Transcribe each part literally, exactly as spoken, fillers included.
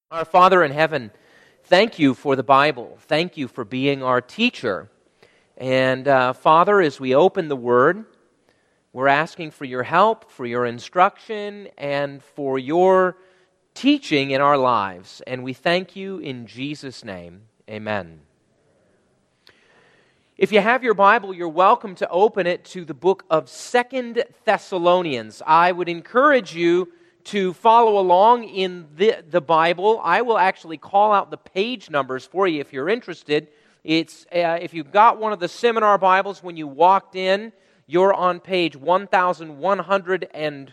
Our Father in heaven, thank you for the Bible. Thank you for being our teacher. And uh, Father, as we open the Word, we're asking for your help, for your instruction, and for your teaching in our lives. And we thank you in Jesus' name. Amen. If you have your Bible, you're welcome to open it to the book of Second Thessalonians. I would encourage you to follow along in the, the Bible. I will actually call out the page numbers for you if you're interested. It's uh, if you've got one of the seminar Bibles when you walked in, you're on page one thousand one hundred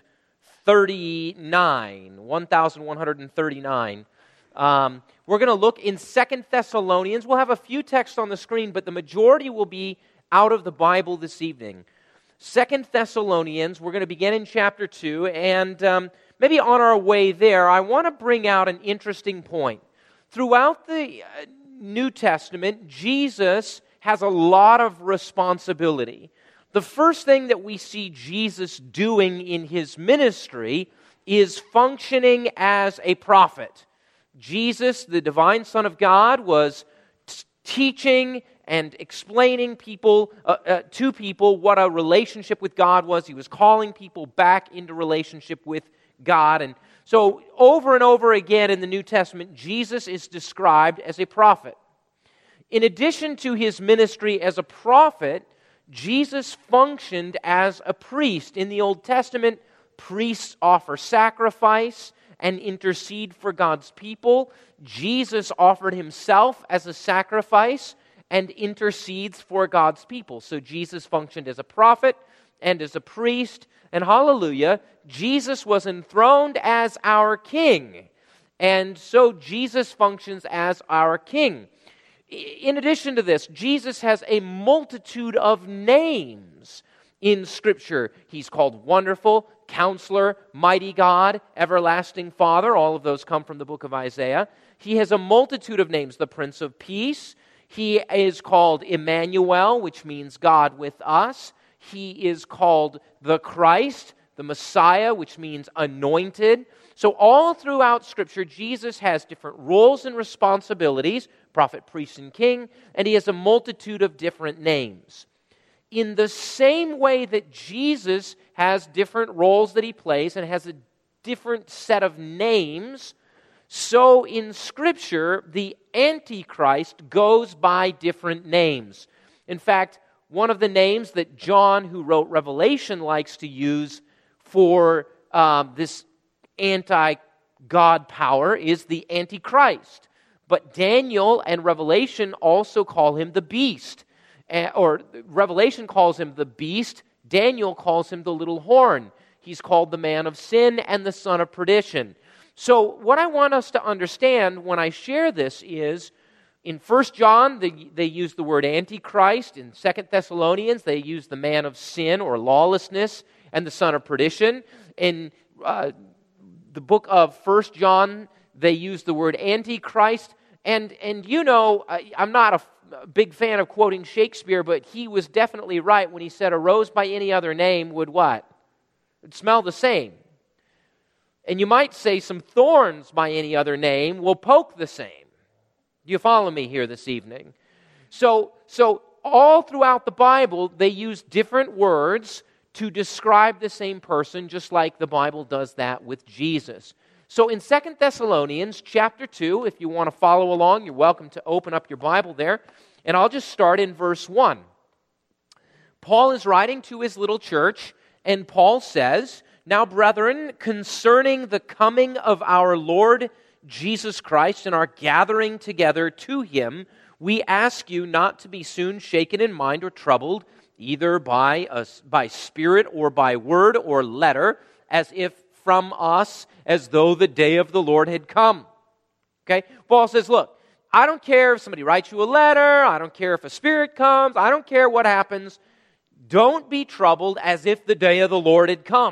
thirty-nine. one thousand one hundred thirty-nine. Um, we're going to look in Second Thessalonians. We'll have a few texts on the screen, but the majority will be out of the Bible this evening. Second Thessalonians, we're going to begin in chapter two, and um, maybe on our way there, I want to bring out an interesting point. Throughout the uh, New Testament, Jesus has a lot of responsibility. The first thing that we see Jesus doing in his ministry is functioning as a prophet. Jesus, the divine Son of God, was t- teaching and explaining people uh, uh, to people what a relationship with God was. He was calling people back into relationship with God. And so over and over again in the New Testament, Jesus is described as a prophet. In addition to his ministry as a prophet, Jesus functioned as a priest. In the Old Testament, priests offer sacrifice and intercede for God's people. Jesus offered himself as a sacrifice and intercedes for God's people. So Jesus functioned as a prophet and as a priest, and hallelujah, Jesus was enthroned as our king. And so Jesus functions as our king. In addition to this, Jesus has a multitude of names in Scripture. He's called Wonderful, Counselor, Mighty God, Everlasting Father. All of those come from the book of Isaiah. He has a multitude of names. The Prince of Peace. He is called Emmanuel, which means God with us. He is called the Christ, the Messiah, which means anointed. So all throughout Scripture, Jesus has different roles and responsibilities, prophet, priest, and king, and he has a multitude of different names. In the same way that Jesus has different roles that he plays and has a different set of names, so in Scripture, the Antichrist goes by different names. In fact, one of the names that John, who wrote Revelation, likes to use for um, this anti-God power is the Antichrist. But Daniel and Revelation also call him the beast. Uh, or Revelation calls him the beast. Daniel calls him the little horn. He's called the man of sin and the son of perdition. So what I want us to understand when I share this is, in First John, they, they use the word Antichrist. In Second Thessalonians, they use the man of sin or lawlessness and the son of perdition. In uh, the book of First John, they use the word Antichrist. And, and you know, I, I'm not a a big fan of quoting Shakespeare, but he was definitely right when he said a rose by any other name would what? It'd smell the same. And you might say some thorns by any other name will poke the same. Do you follow me here this evening? So, so all throughout the Bible, they use different words to describe the same person, just like the Bible does that with Jesus. So in Second Thessalonians chapter two, if you want to follow along, you're welcome to open up your Bible there. And I'll just start in verse one. Paul is writing to his little church, and Paul says, "Now, brethren, concerning the coming of our Lord Jesus Christ and our gathering together to him, we ask you not to be soon shaken in mind or troubled, either by, a, by spirit or by word or letter, as if from us, as though the day of the Lord had come." Okay? Paul says, look, I don't care if somebody writes you a letter, I don't care if a spirit comes, I don't care what happens. Don't be troubled as if the day of the Lord had come.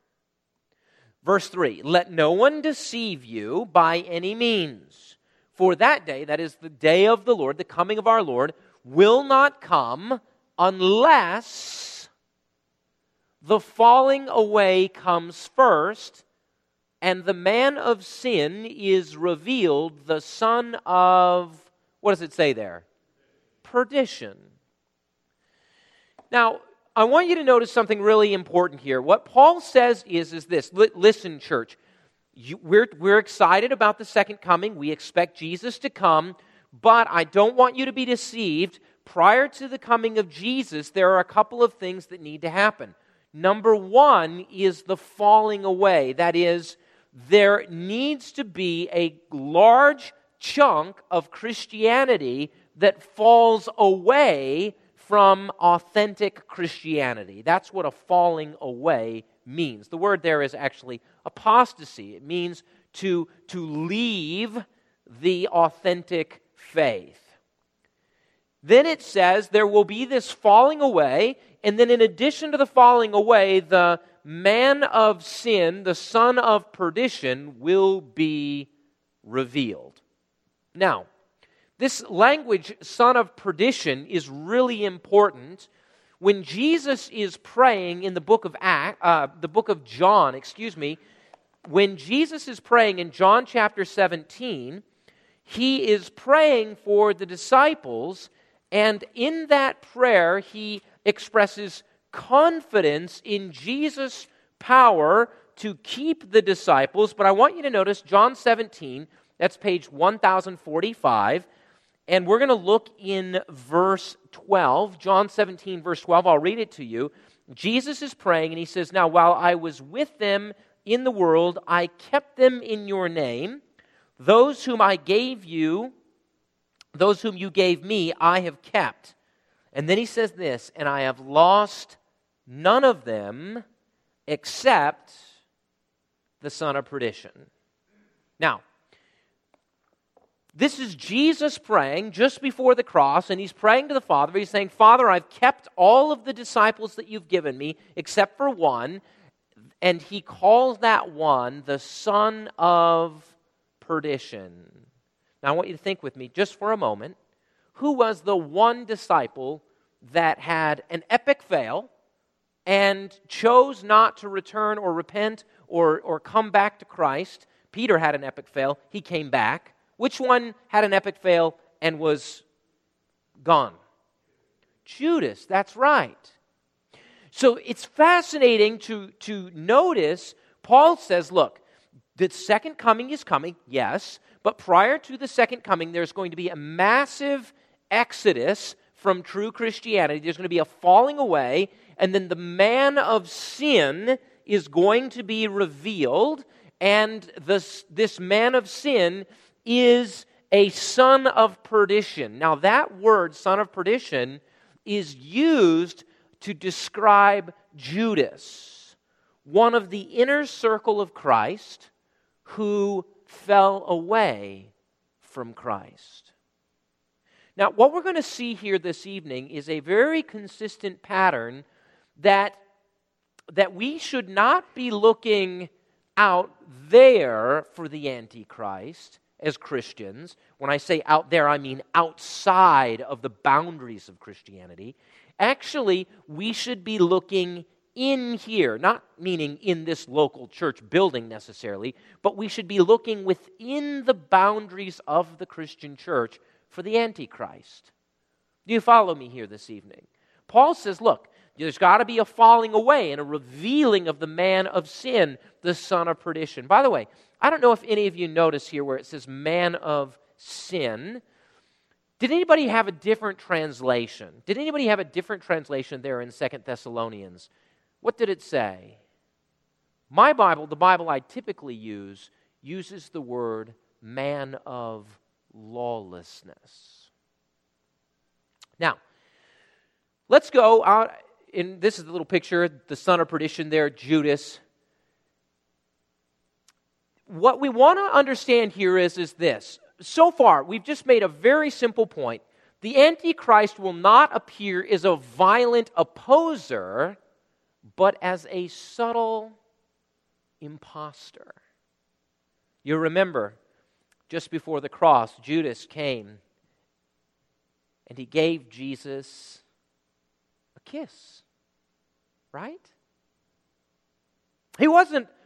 Verse three, "Let no one deceive you by any means. For that day," that is the day of the Lord, the coming of our Lord, "will not come unless the falling away comes first, and the man of sin is revealed, the son of, what does it say there? Perdition. Now, I want you to notice something really important here. What Paul says is, is this. L- listen, church. You, we're, we're excited about the second coming. We expect Jesus to come. But I don't want you to be deceived. Prior to the coming of Jesus, there are a couple of things that need to happen. Number one is the falling away. That is, there needs to be a large chunk of Christianity that falls away from authentic Christianity. That's what a falling away means. The word there is actually apostasy. It means to, to leave the authentic faith. Then it says there will be this falling away, and then in addition to the falling away, the man of sin, the son of perdition, will be revealed. Now, this language, son of perdition, is really important. When Jesus is praying in the book of Act, uh, the book of John, excuse me, when Jesus is praying in John chapter seventeen, he is praying for the disciples, and in that prayer he expresses confidence in Jesus' power to keep the disciples. But I want you to notice John seventeen, that's page one thousand forty-five, and we're going to look in verse twelve, John seventeen, verse twelve. I'll read it to you. Jesus is praying, and he says, "Now, while I was with them in the world, I kept them in your name. Those whom I gave you, those whom you gave me, I have kept." And then he says this, "And I have lost none of them except the son of perdition." Now, this is Jesus praying just before the cross, and he's praying to the Father. He's saying, "Father, I've kept all of the disciples that you've given me except for one." And he calls that one the son of perdition. Now, I want you to think with me just for a moment. Who was the one disciple that had an epic fail and chose not to return or repent or, or come back to Christ? Peter had an epic fail. He came back. Which one had an epic fail and was gone? Judas, that's right. So it's fascinating to, to notice, Paul says, look, the second coming is coming, yes, but prior to the second coming, there's going to be a massive exodus from true Christianity. There's going to be a falling away, and then the man of sin is going to be revealed, and this, this man of sin is a son of perdition. Now, that word, son of perdition, is used to describe Judas, one of the inner circle of Christ who fell away from Christ. Now, what we're going to see here this evening is a very consistent pattern that, that we should not be looking out there for the Antichrist as Christians. When I say out there, I mean outside of the boundaries of Christianity. Actually, we should be looking in here, not meaning in this local church building necessarily, but we should be looking within the boundaries of the Christian church for the Antichrist. Do you follow me here this evening? Paul says, look, there's got to be a falling away and a revealing of the man of sin, the son of perdition. By the way, I don't know if any of you notice here where it says man of sin. Did anybody have a different translation? Did anybody have a different translation there in Second Thessalonians? What did it say? My Bible, the Bible I typically use, uses the word man of lawlessness. Now, let's go out. In, this is the little picture, the son of perdition there, Judas. What we want to understand here is, is this. So far, we've just made a very simple point. The Antichrist will not appear as a violent opposer, but as a subtle imposter. You remember, just before the cross, Judas came and he gave Jesus a kiss, right? He wasn't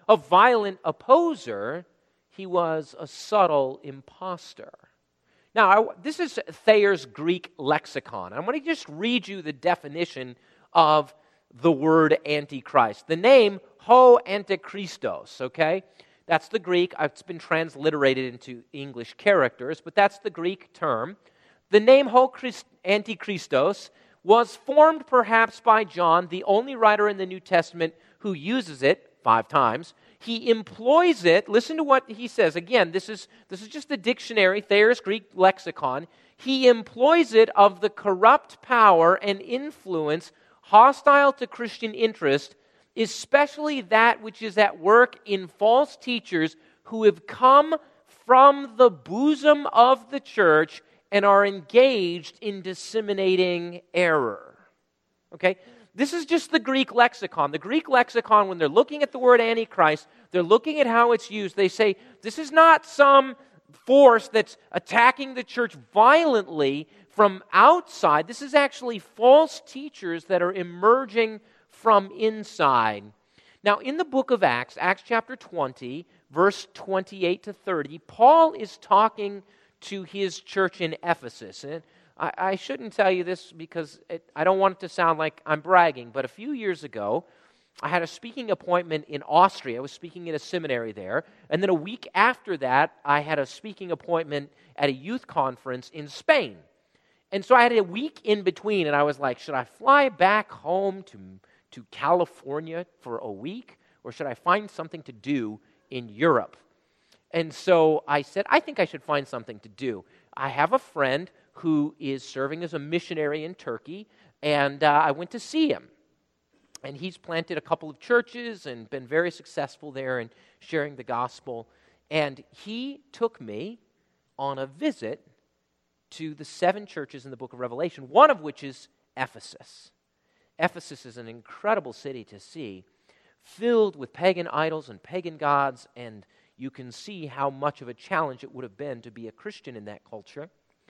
a violent opposer, he was a subtle impostor. Now, I, this is Thayer's Greek lexicon. I'm going to just read you the definition of the word Antichrist. The name, ho Antichristos, okay? That's the Greek. It's been transliterated into English characters, but that's the Greek term. The name ho Christ, Antichristos was formed perhaps by John, the only writer in the New Testament who uses it five times. He employs it. Listen to what he says. Again, this is, this is just the dictionary, Thayer's Greek lexicon. He employs it of the corrupt power and influence hostile to Christian interest, especially that which is at work in false teachers who have come from the bosom of the church and are engaged in disseminating error. Okay? This is just the Greek lexicon. The Greek lexicon, when they're looking at the word Antichrist, they're looking at how it's used. They say, this is not some force that's attacking the church violently from outside. This is actually false teachers that are emerging from inside. Now, in the book of Acts, Acts chapter twenty, verse twenty-eight to thirty, Paul is talking to his church in Ephesus. And I, I shouldn't tell you this because it, I don't want it to sound like I'm bragging, but a few years ago, I had a speaking appointment in Austria. I was speaking in a seminary there. And then a week after that, I had a speaking appointment at a youth conference in Spain. And so I had a week in between, and I was like, should I fly back home to, to California for a week, or should I find something to do in Europe? And so I said, I think I should find something to do. I have a friend who is serving as a missionary in Turkey, and uh, I went to see him. And he's planted a couple of churches and been very successful there in sharing the gospel. And he took me on a visit to the seven churches in the book of Revelation, one of which is Ephesus. Ephesus is an incredible city to see, filled with pagan idols and pagan gods, and you can see how much of a challenge it would have been to be a Christian in that culture.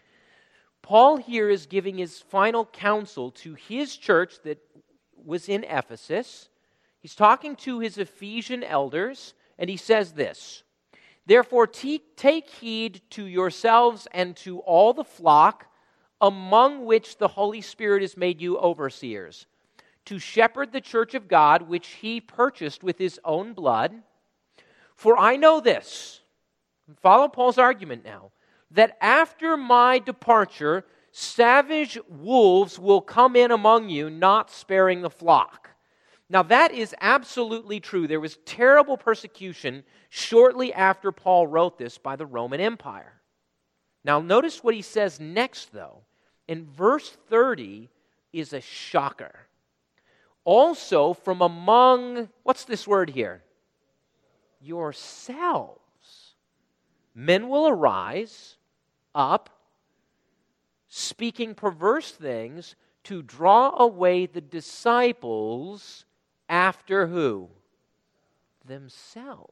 Paul here is giving his final counsel to his church that was in Ephesus. He's talking to his Ephesian elders, and he says this, therefore take heed to yourselves and to all the flock among which the Holy Spirit has made you overseers, to shepherd the church of God, which he purchased with his own blood. For I know this, follow Paul's argument now, that after my departure, savage wolves will come in among you, not sparing the flock. Now that is absolutely true. There was terrible persecution shortly after Paul wrote this by the Roman Empire. Now notice what he says next though. In verse thirty is a shocker. Also from among, what's this word here? Yourselves. Men will arise up, speaking perverse things to draw away the disciples after who? Themselves.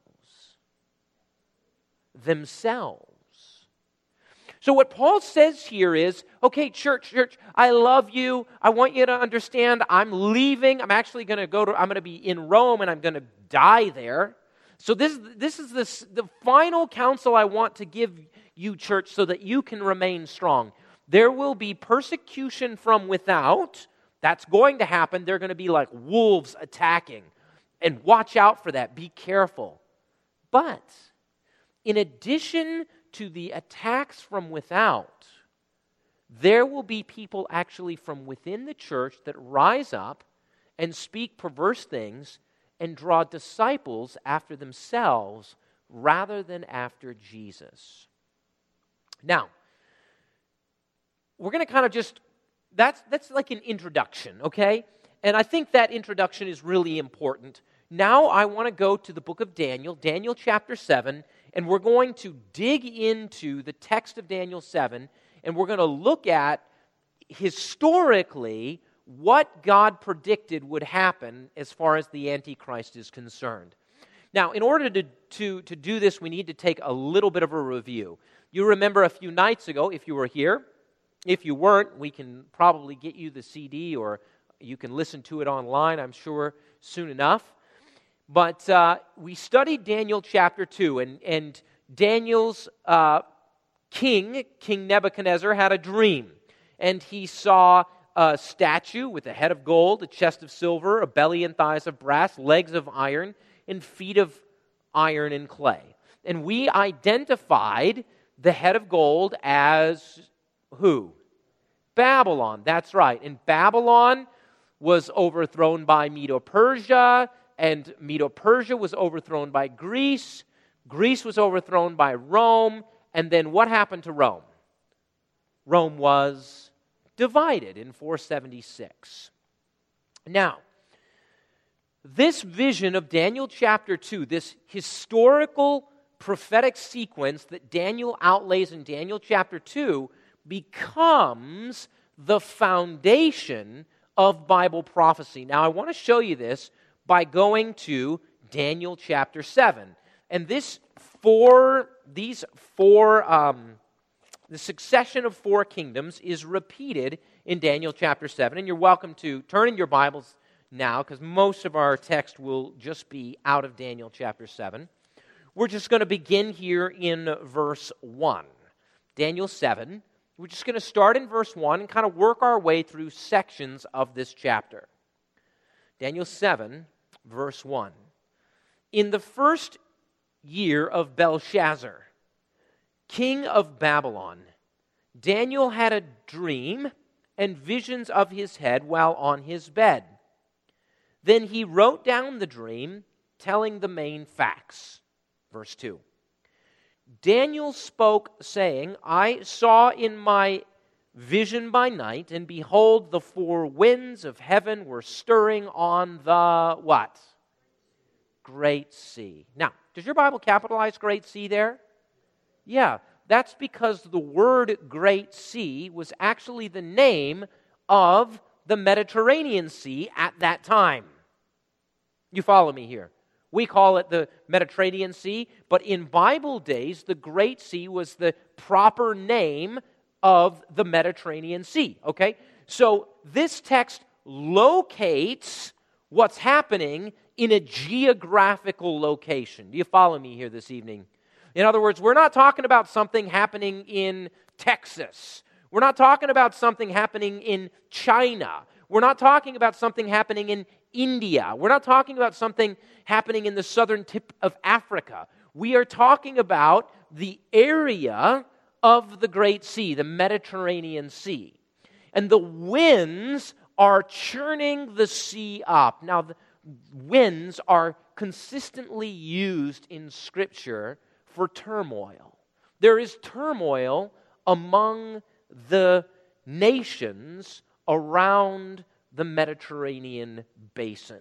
Themselves. So what Paul says here is, okay, church, church, I love you. I want you to understand I'm leaving. I'm actually going to go to, I'm going to be in Rome and I'm going to die there. So this, this is the, the final counsel I want to give you, church, so that you can remain strong. There will be persecution from without. That's going to happen. They're going to be like wolves attacking. And watch out for that. Be careful. But in addition to the attacks from without, there will be people actually from within the church that rise up and speak perverse things and draw disciples after themselves rather than after Jesus. Now, we're going to kind of just, that's that's like an introduction, okay? And I think that introduction is really important. Now I want to go to the book of Daniel, Daniel chapter seven, and we're going to dig into the text of Daniel seven, and we're going to look at historically what God predicted would happen as far as the Antichrist is concerned. Now, in order to, to, to do this, we need to take a little bit of a review. You remember a few nights ago, if you were here, if you weren't, we can probably get you the C D or you can listen to it online, I'm sure, soon enough. But uh, we studied Daniel chapter two, and, and Daniel's uh, king, King Nebuchadnezzar, had a dream. And he saw a statue with a head of gold, a chest of silver, a belly and thighs of brass, legs of iron, and feet of iron and clay. And we identified the head of gold as who? Babylon. That's right. And Babylon was overthrown by Medo-Persia, and Medo-Persia was overthrown by Greece. Greece was overthrown by Rome. And then what happened to Rome? Rome was divided in four seventy-six. Now, this vision of Daniel chapter two, this historical prophetic sequence that Daniel outlays in Daniel chapter two, becomes the foundation of Bible prophecy. Now, I want to show you this by going to Daniel chapter seven. And this four, these four, um, the succession of four kingdoms is repeated in Daniel chapter seven. And you're welcome to turn in your Bibles now, because most of our text will just be out of Daniel chapter seven. We're just going to begin here in verse one. Daniel seven. We're just going to start in verse one and kind of work our way through sections of this chapter. Daniel seven, verse one. In the first year of Belshazzar, king of Babylon, Daniel had a dream and visions of his head while on his bed. Then he wrote down the dream, telling the main facts. Verse two. Daniel spoke, saying, I saw in my vision by night, and behold, the four winds of heaven were stirring on the what? Great Sea. Now, does your Bible capitalize Great Sea there? Yeah, that's because the word Great Sea was actually the name of the Mediterranean Sea at that time. You follow me here? We call it the Mediterranean Sea, but in Bible days, the Great Sea was the proper name of the Mediterranean Sea, okay? So this text locates what's happening in a geographical location. Do you follow me here this evening? In other words, we're not talking about something happening in Texas. We're not talking about something happening in China. We're not talking about something happening in India. We're not talking about something happening in the southern tip of Africa. We are talking about the area of the Great Sea, the Mediterranean Sea. And the winds are churning the sea up. Now, the winds are consistently used in Scripture for turmoil. There is turmoil among the nations around the Mediterranean basin.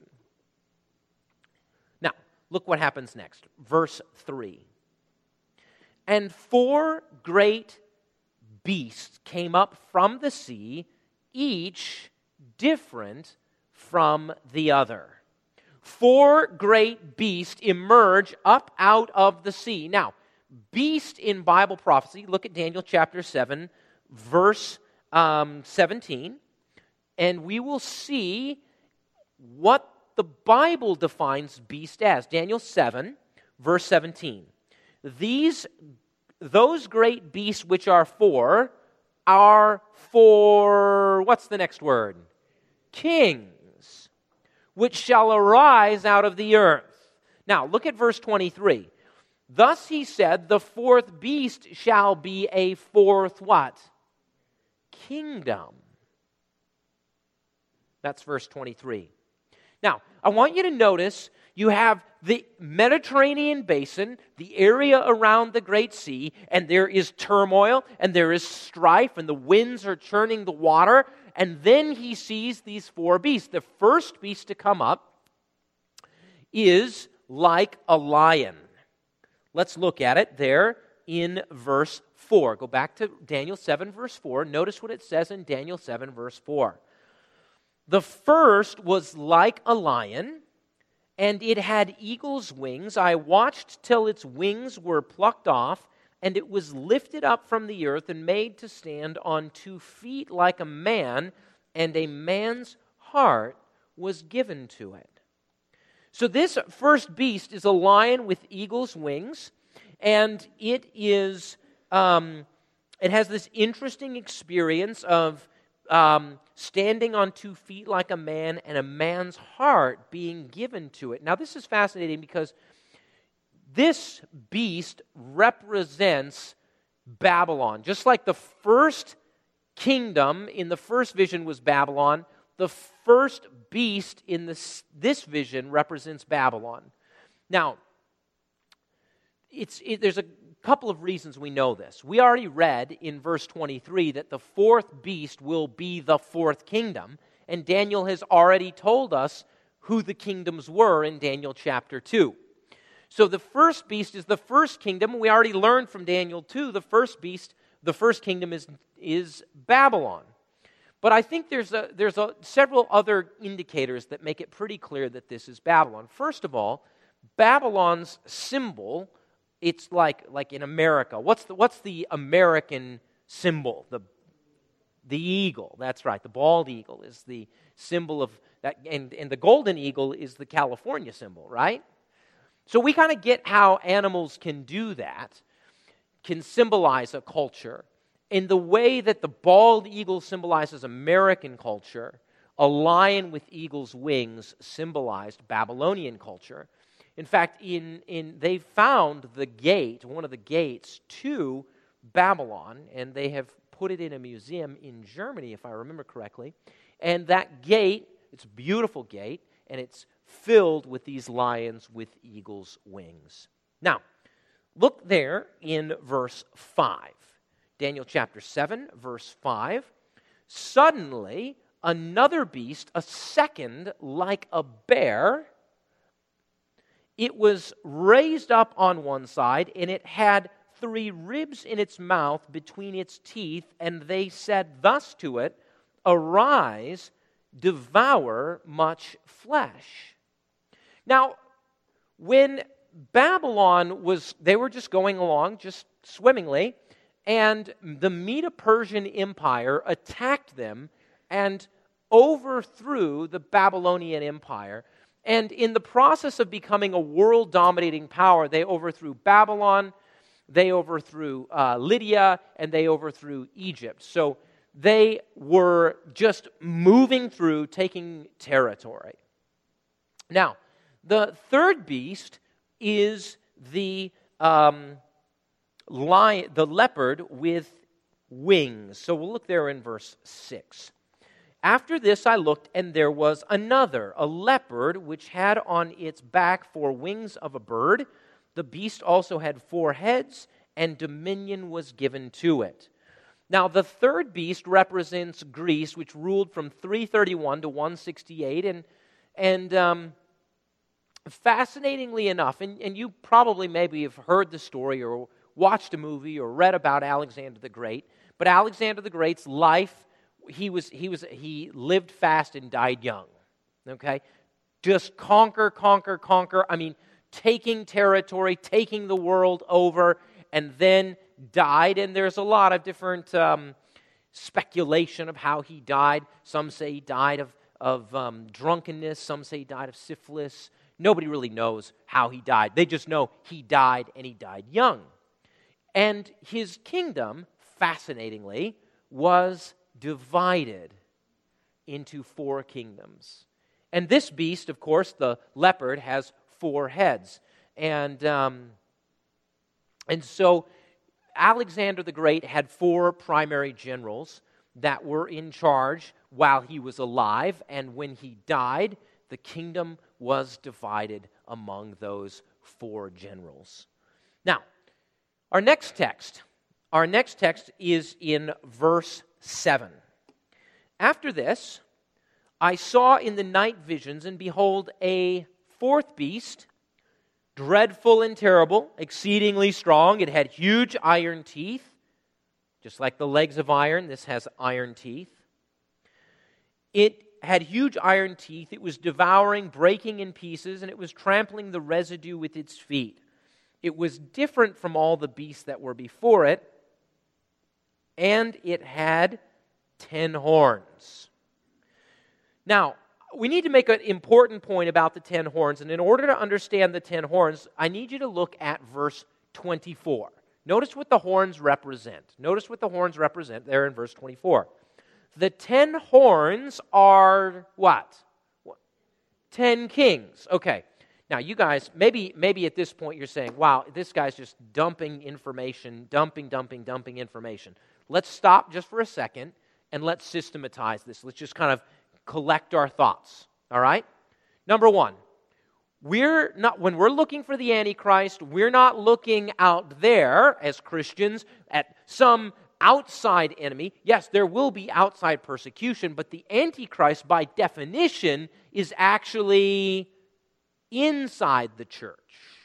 Now, look what happens next. Verse three. And four great beasts came up from the sea, each different from the other. Four great beasts emerge up out of the sea. Now, beast in Bible prophecy, look at Daniel chapter seven, verse um, seventeen. And we will see what the Bible defines beast as. Daniel seven, verse seventeen. These, those great beasts which are four, are for, what's the next word? Kings, which shall arise out of the earth. Now, look at verse twenty-three. Thus he said, the fourth beast shall be a fourth what? Kingdom. That's verse twenty-three. Now, I want you to notice you have the Mediterranean basin, the area around the Great Sea, and there is turmoil, and there is strife, and the winds are churning the water, and then he sees these four beasts. The first beast to come up is like a lion. Let's look at it there in verse four. Go back to Daniel seven, verse four. Notice what it says in Daniel seven, verse four. The first was like a lion, and it had eagle's wings. I watched till its wings were plucked off, and it was lifted up from the earth and made to stand on two feet like a man, and a man's heart was given to it. So this first beast is a lion with eagle's wings, and it is um, it has this interesting experience of um, standing on two feet like a man and a man's heart being given to it. Now this is fascinating because this beast represents Babylon. Just like the first kingdom in the first vision was Babylon, the first beast in this, this vision represents Babylon. Now, it's, it, there's a couple of reasons we know this. We already read in verse twenty-three that the fourth beast will be the fourth kingdom, and Daniel has already told us who the kingdoms were in Daniel chapter two. So the first beast is the first kingdom. We already learned from Daniel two, the first beast, the first kingdom is, is Babylon. But I think there's a, there's a, several other indicators that make it pretty clear that this is Babylon. First of all, Babylon's symbol, it's like, like in America. What's the, what's the American symbol? The, the eagle, that's right. The bald eagle is the symbol of that, and, and the golden eagle is the California symbol, right? So we kind of get how animals can do that, can symbolize a culture. In the way that the bald eagle symbolizes American culture, a lion with eagle's wings symbolized Babylonian culture. In fact, in, in they found the gate, one of the gates to Babylon, and they have put it in a museum in Germany, if I remember correctly. And that gate, it's a beautiful gate, and it's filled with these lions with eagle's wings. Now, look there in verse five. Daniel chapter seven, verse five. Suddenly, another beast, a second like a bear, it was raised up on one side, and it had three ribs in its mouth between its teeth, and they said thus to it, "Arise, devour much flesh." Now, when Babylon was, they were just going along, just swimmingly, and the Medo-Persian Empire attacked them and overthrew the Babylonian Empire. And in the process of becoming a world-dominating power, they overthrew Babylon, they overthrew uh, Lydia, and they overthrew Egypt. So they were just moving through, taking territory. Now, the third beast is the um, lion, the leopard with wings. So we'll look there in verse six. After this I looked, and there was another, a leopard, which had on its back four wings of a bird. The beast also had four heads, and dominion was given to it. Now, the third beast represents Greece, which ruled from three thirty-one to one sixty-eight, and and um, fascinatingly enough, and, and you probably maybe have heard the story or watched a movie or read about Alexander the Great, but Alexander the Great's life, he was he was he lived fast and died young. Okay? Just conquer, conquer, conquer. I mean, taking territory, taking the world over, and then died. And there's a lot of different um, speculation of how he died. Some say he died of, of um, drunkenness. Some say he died of syphilis. Nobody really knows how he died. They just know he died, and he died young. And his kingdom, fascinatingly, was divided into four kingdoms. And this beast, of course, the leopard, has four heads. And, um, and so Alexander the Great had four primary generals that were in charge while he was alive. And when he died, the kingdom was divided among those four generals. Now, our next text, our next text is in verse seven. After this, I saw in the night visions, and behold, a fourth beast, dreadful and terrible, exceedingly strong. It had huge iron teeth, just like the legs of iron. This has iron teeth. It had huge iron teeth. It was devouring, breaking in pieces, and it was trampling the residue with its feet. It was different from all the beasts that were before it, and it had ten horns. Now, we need to make an important point about the ten horns, and in order to understand the ten horns, I need you to look at verse twenty-four. Notice what the horns represent. Notice what the horns represent there in verse twenty-four. The ten horns are what? Ten kings. Okay. Now, you guys, maybe maybe at this point you're saying, wow, this guy's just dumping information, dumping, dumping, dumping information. Let's stop just for a second and let's systematize this. Let's just kind of collect our thoughts, all right? Number one, we're not when we're looking for the Antichrist, we're not looking out there as Christians at some outside enemy. Yes, there will be outside persecution, but the Antichrist, by definition, is actually inside the church.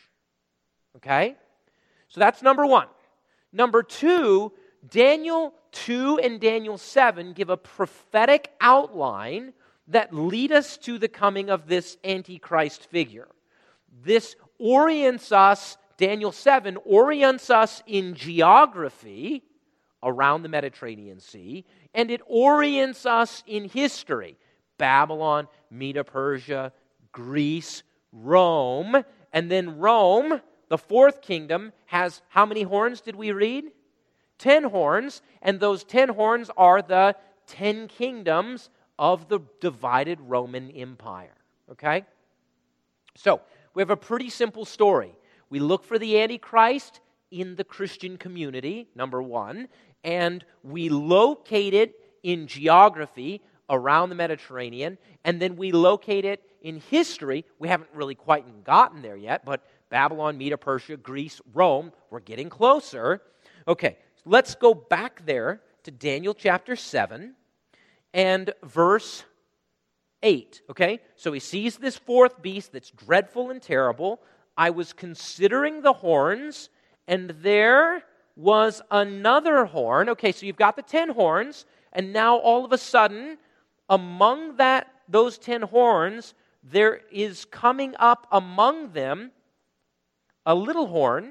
Okay? So that's number one. Number two, Daniel two and Daniel seven give a prophetic outline that lead us to the coming of this Antichrist figure. This orients us, Daniel seven orients us in geography around the Mediterranean Sea, and it orients us in history. Babylon, Medo-Persia, Greece, Rome, and then Rome, the fourth kingdom, has how many horns did we read? Ten horns, and those ten horns are the ten kingdoms of the divided Roman Empire. Okay? So, we have a pretty simple story. We look for the Antichrist in the Christian community, number one, and we locate it in geography around the Mediterranean, and then we locate it in history. We haven't really quite gotten there yet, but Babylon, Medo-Persia, Greece, Rome, we're getting closer. Okay, let's go back there to Daniel chapter seven and verse eight, okay? So he sees this fourth beast that's dreadful and terrible. I was considering the horns, and there was another horn. Okay, so you've got the ten horns, and now all of a sudden, among that those ten horns, there is coming up among them a little horn,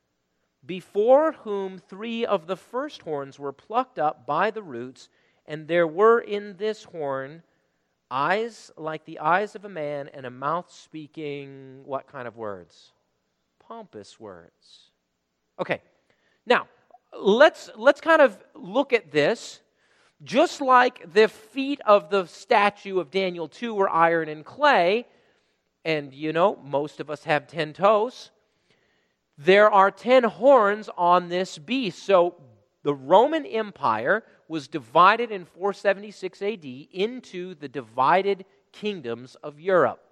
before whom three of the first horns were plucked up by the roots, and there were in this horn eyes like the eyes of a man, and a mouth speaking what kind of words? Pompous words. Okay, now let's let's kind of look at this. Just like the feet of the statue of Daniel two were iron and clay, and you know, most of us have ten toes, there are ten horns on this beast. So the Roman Empire was divided in four seventy-six A D into the divided kingdoms of Europe.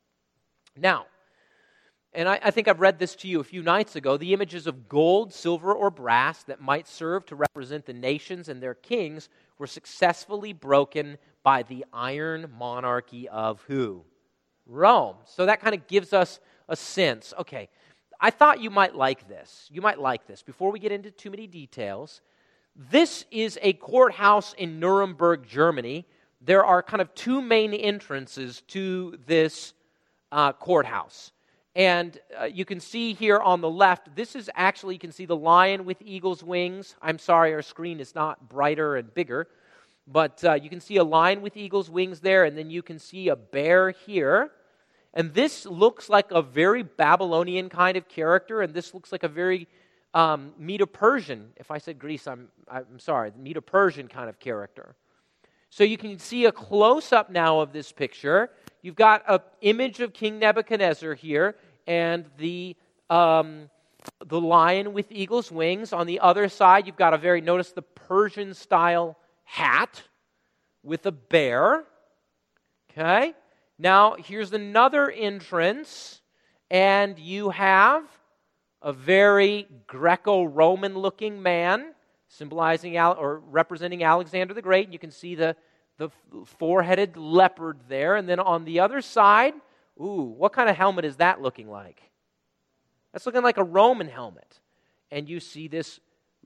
Now, and I, I think I've read this to you a few nights ago, the images of gold, silver, or brass that might serve to represent the nations and their kings were successfully broken by the iron monarchy of who? Rome. So that kind of gives us a sense. Okay, I thought you might like this. You might like this. Before we get into too many details, this is a courthouse in Nuremberg, Germany. There are kind of two main entrances to this uh, courthouse. And uh, you can see here on the left, this is actually, you can see the lion with eagle's wings. I'm sorry, our screen is not brighter and bigger. But uh, you can see a lion with eagle's wings there, and then you can see a bear here. And this looks like a very Babylonian kind of character, and this looks like a very um, Medo-Persian, if I said Greece, I'm, I'm sorry, Medo-Persian kind of character. So you can see a close-up now of this picture. You've got an image of King Nebuchadnezzar here, and the um, the lion with eagle's wings. On the other side, you've got a very, notice the Persian-style hat with a bear. Okay? Now, here's another entrance, and you have a very Greco-Roman-looking man, symbolizing or representing Alexander the Great. You can see the, the four-headed leopard there. And then on the other side, ooh, what kind of helmet is that looking like? That's looking like a Roman helmet. And you see this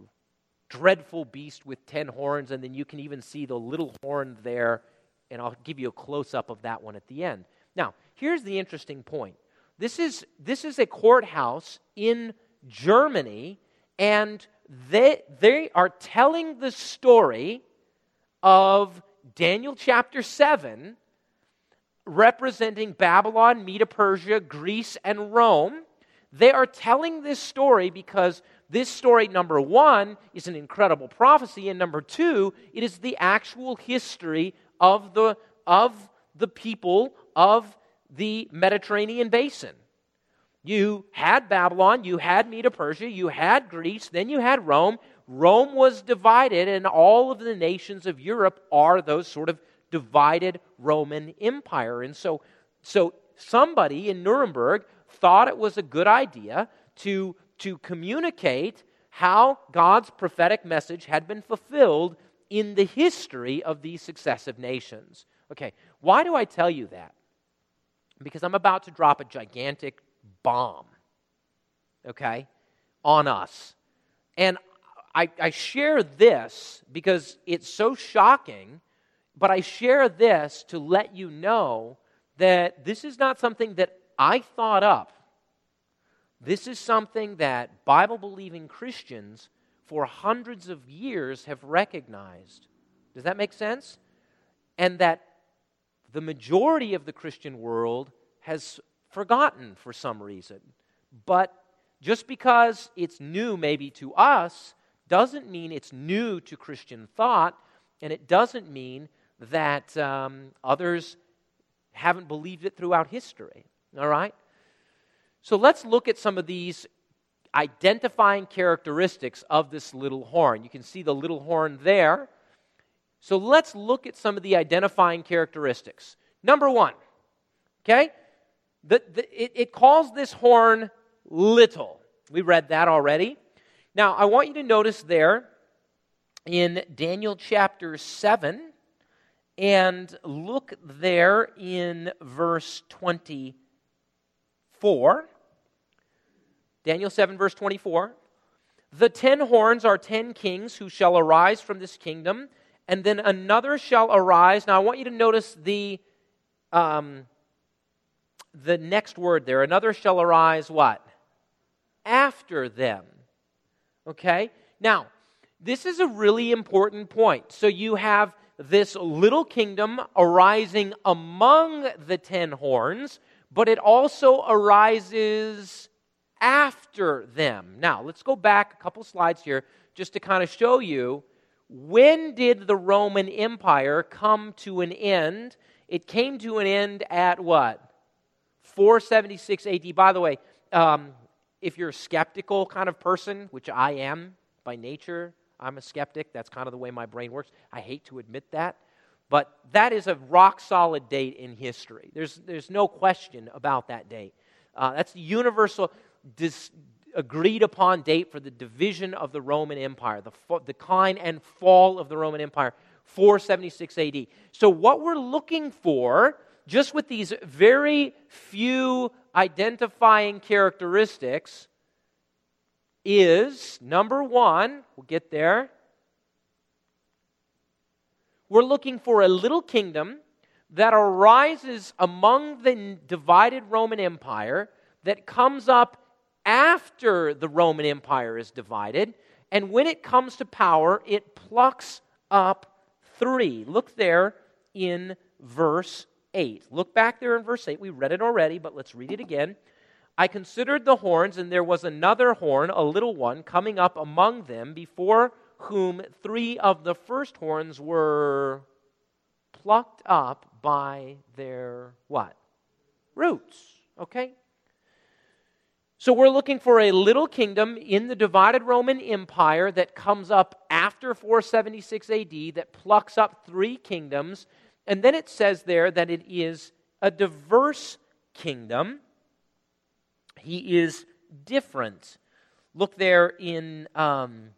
dreadful beast with ten horns, and then you can even see the little horn there, and I'll give you a close-up of that one at the end. Now, here's the interesting point. This is, this is a courthouse in Germany, and they, they are telling the story of Daniel chapter seven representing Babylon, Medo-Persia, Greece, and Rome. They are telling this story because this story, number one, is an incredible prophecy, and number two, it is the actual history of the, of the people of the Mediterranean basin. You had Babylon, you had Medo-Persia, you had Greece, then you had Rome. Rome was divided, and all of the nations of Europe are those sort of divided Roman Empire. And so, so somebody in Nuremberg thought it was a good idea to, to communicate how God's prophetic message had been fulfilled in the history of these successive nations. Okay, why do I tell you that? Because I'm about to drop a gigantic bomb, okay, on us. And I, I share this because it's so shocking, but I share this to let you know that this is not something that I thought up. This is something that Bible-believing Christians for hundreds of years have recognized. Does that make sense? And that the majority of the Christian world has forgotten for some reason. But just because it's new maybe to us doesn't mean it's new to Christian thought, and it doesn't mean that um, others haven't believed it throughout history. All right? So let's look at some of these identifying characteristics of this little horn. You can see the little horn there. So let's look at some of the identifying characteristics. Number one, okay? The, the, it, it calls this horn little. We read that already. Now, I want you to notice there in Daniel chapter seven, and look there in verse twenty-four. Daniel seven, verse twenty-four. The ten horns are ten kings who shall arise from this kingdom, and then another shall arise. Now, I want you to notice the um, the next word there. Another shall arise, what? After them. Okay? Now, this is a really important point. So you have this little kingdom arising among the ten horns, but it also arises after them. Now, let's go back a couple slides here just to kind of show you, when did the Roman Empire come to an end? It came to an end at what? four seventy-six A D. By the way, um, if you're a skeptical kind of person, which I am by nature, I'm a skeptic. That's kind of the way my brain works. I hate to admit that. But that is a rock-solid date in history. There's, there's no question about that date. Uh, that's the universal dis- agreed-upon date for the division of the Roman Empire, the fa- decline and fall of the Roman Empire, four seventy-six A D. So what we're looking for, just with these very few identifying characteristics, is, number one, we'll get there, we're looking for a little kingdom that arises among the divided Roman Empire, that comes up after the Roman Empire is divided, and when it comes to power, it plucks up three. Look there in verse eight. Look back there in verse eight. We read it already, but let's read it again. I considered the horns, and there was another horn, a little one, coming up among them, before whom three of the first horns were plucked up by their what? Roots. Okay? So we're looking for a little kingdom in the divided Roman Empire that comes up after four seventy-six A D, that plucks up three kingdoms, and then it says there that it is a diverse kingdom. He is different. Look there in um,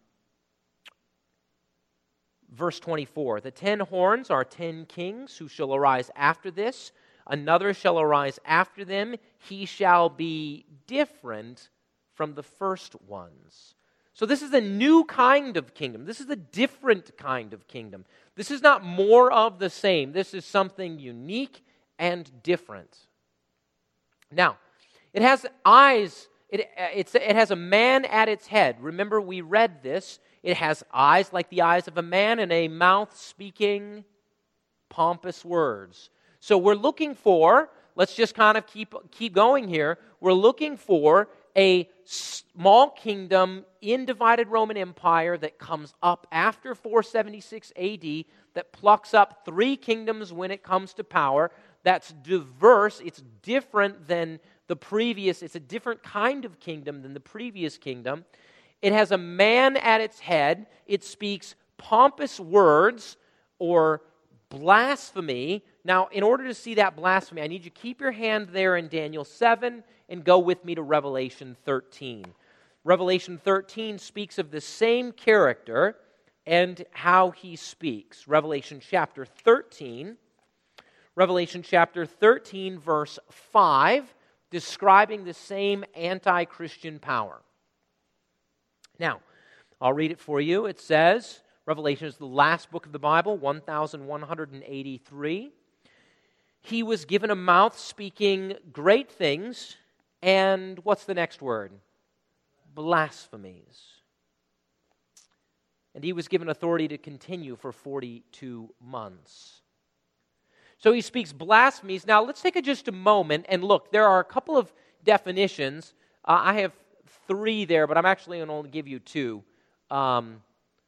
verse twenty-four. The ten horns are ten kings who shall arise after this. Another shall arise after them. He shall be different from the first ones. So this is a new kind of kingdom. This is a different kind of kingdom. This is not more of the same. This is something unique and different. Now, it has eyes. It, it's, it has a man at its head. Remember, we read this. It has eyes like the eyes of a man and a mouth speaking pompous words. So we're looking for, let's just kind of keep, keep going here, we're looking for a small kingdom in divided Roman Empire that comes up after four seventy-six A D, that plucks up three kingdoms when it comes to power, that's diverse, it's different than the previous, it's a different kind of kingdom than the previous kingdom. It has a man at its head, it speaks pompous words or blasphemy. Now, in order to see that blasphemy, I need you to keep your hand there in Daniel seven and go with me to Revelation thirteen. Revelation thirteen speaks of the same character and how he speaks. Revelation chapter thirteen, Revelation chapter thirteen, verse five, describing the same anti-Christian power. Now, I'll read it for you. It says, Revelation is the last book of the Bible, one thousand one hundred eighty-three. He was given a mouth speaking great things, and what's the next word? Blasphemies. And he was given authority to continue for forty-two months. So he speaks blasphemies. Now, let's take a, just a moment and look. There are a couple of definitions. Uh, I have three there, but I'm actually going to only give you two. Um,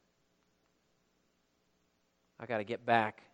I got to get back.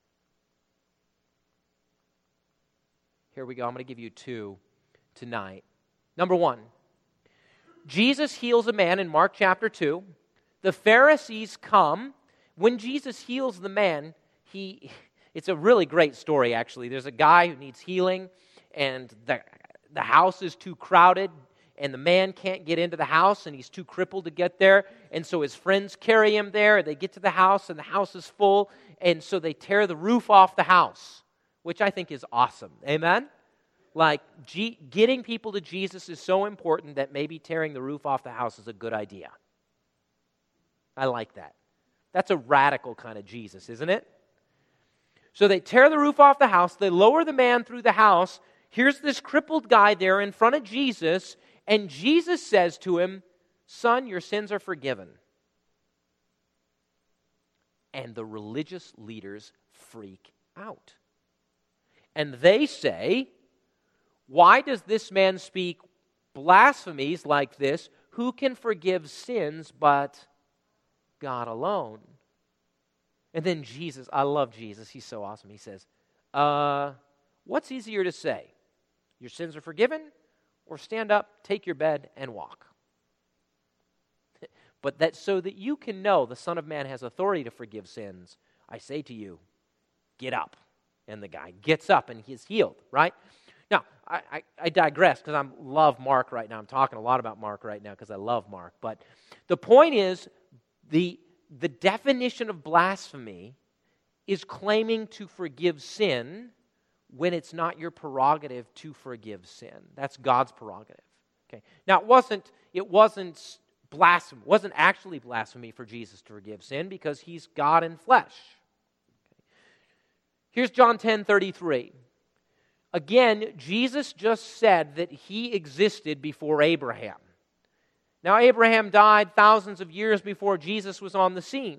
Here we go. I'm going to give you two tonight. Number one, Jesus heals a man in Mark chapter two. The Pharisees come. When Jesus heals the man, he it's a really great story, actually. There's a guy who needs healing, and the, the house is too crowded, and the man can't get into the house, and he's too crippled to get there, and so his friends carry him there. They get to the house, and the house is full, and so they tear the roof off the house, which I think is awesome. Amen? Like, G- getting people to Jesus is so important that maybe tearing the roof off the house is a good idea. I like that. That's a radical kind of Jesus, isn't it? So they tear the roof off the house, they lower the man through the house. Here's this crippled guy there in front of Jesus, and Jesus says to him, "Son, your sins are forgiven." And the religious leaders freak out. And they say, "Why does this man speak blasphemies like this? Who can forgive sins but God alone?" And then Jesus, I love Jesus, he's so awesome. He says, uh, what's easier to say? Your sins are forgiven, or stand up, take your bed, and walk? But that so that you can know the Son of Man has authority to forgive sins, I say to you, get up. And the guy gets up and he's healed, right? Now, I, I, I digress because I love Mark right now. I'm talking a lot about Mark right now because I love Mark. But the point is, the, the definition of blasphemy is claiming to forgive sin when it's not your prerogative to forgive sin. That's God's prerogative. Okay. Now, it wasn't, it wasn't blasphemy. It wasn't actually blasphemy for Jesus to forgive sin because he's God in flesh. Okay. Here's John ten thirty-three. Again, Jesus just said that he existed before Abraham. Now, Abraham died thousands of years before Jesus was on the scene.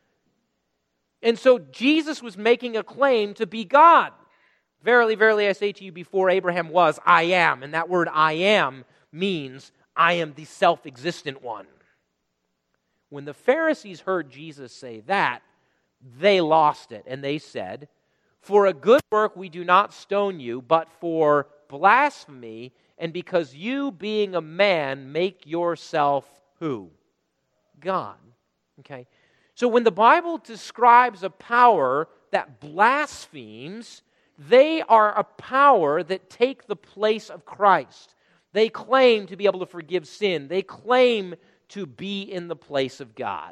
And so Jesus was making a claim to be God. Verily, verily, I say to you, before Abraham was, I am. And that word I am means I am the self-existent one. When the Pharisees heard Jesus say that, they lost it. And they said, for a good work we do not stone you, but for blasphemy, and because you, being a man, make yourself who? God. Okay. So when the Bible describes a power that blasphemes, they are a power that take the place of Christ. They claim to be able to forgive sin. They claim to be in the place of God.